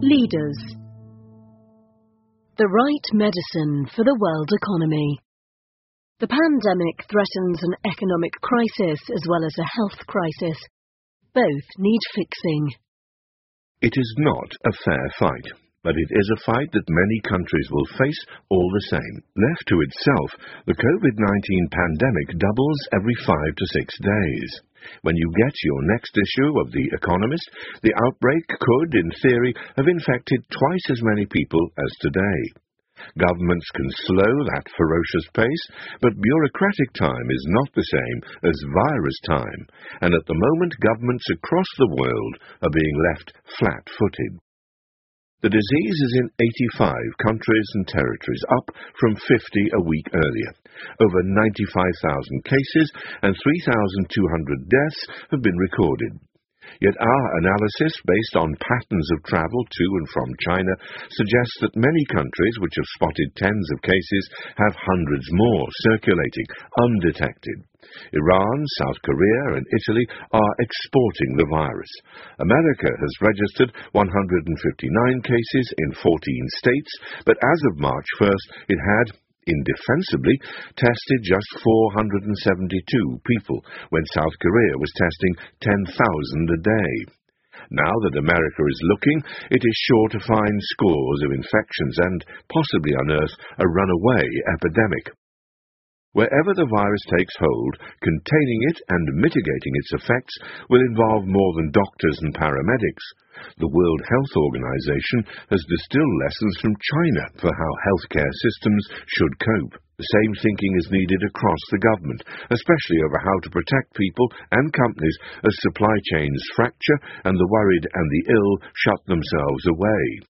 Leaders. The right medicine for the world economy. The pandemic threatens an economic crisis as well as a health crisis. Both need fixing. It is not a fair fight, but it is a fight that many countries will face all the same. Left to itself, the COVID-19 pandemic doubles every 5 to 6 days. When you get your next issue of The Economist, the outbreak could, in theory, have infected twice as many people as today. Governments can slow that ferocious pace, but bureaucratic time is not the same as virus time, and at the moment governments across the world are being left flat-footed. The disease is in 85 countries and territories, up from 50 a week earlier. Over 95,000 cases and 3,200 deaths have been recorded. Yet our analysis, based on patterns of travel to and from China, suggests that many countries which have spotted tens of cases have hundreds more circulating, undetected. Iran, South Korea and Italy are exporting the virus. America has registered 159 cases in 14 states, but as of March 1st it had, indefensibly, tested just 472 people, when South Korea was testing 10,000 a day. Now that America is looking, it is sure to find scores of infections and possibly unearth a runaway epidemic. Wherever the virus takes hold, containing it and mitigating its effects will involve more than doctors and paramedics. The World Health Organization has distilled lessons from China for how healthcare systems should cope. The same thinking is needed across the government, especially over how to protect people and companies as supply chains fracture and the worried and the ill shut themselves away.